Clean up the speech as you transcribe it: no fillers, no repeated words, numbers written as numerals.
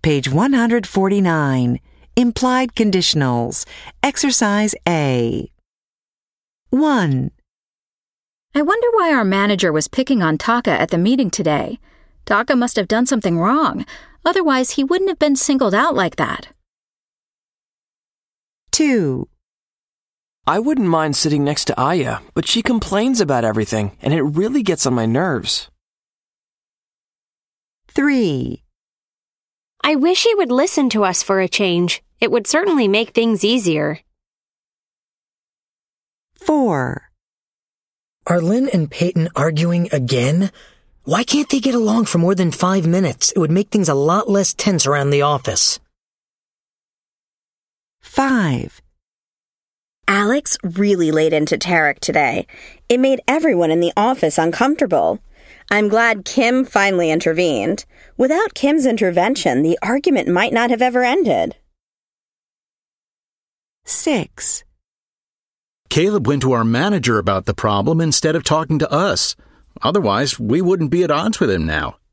Page 149. Implied conditionals. Exercise A. 1. I wonder why our manager was picking on Taka at the meeting today. Taka must have done something wrong. Otherwise, he wouldn't have been singled out like that. 2. I wouldn't mind sitting next to Aya, but she complains about everything, and it really gets on my nerves. 3. I wish he would listen to us for a change. It would certainly make things easier. 4. Are Lynn and Peyton arguing again? Why can't they get along for more than 5 minutes? It would make things a lot less tense around the office. 5. Alex really laid into Tarek today. It made everyone in the office uncomfortable. I'm glad Kim finally intervened. Without Kim's intervention, the argument might not have ever ended. 6. Caleb went to our manager about the problem instead of talking to us. Otherwise, we wouldn't be at odds with him now.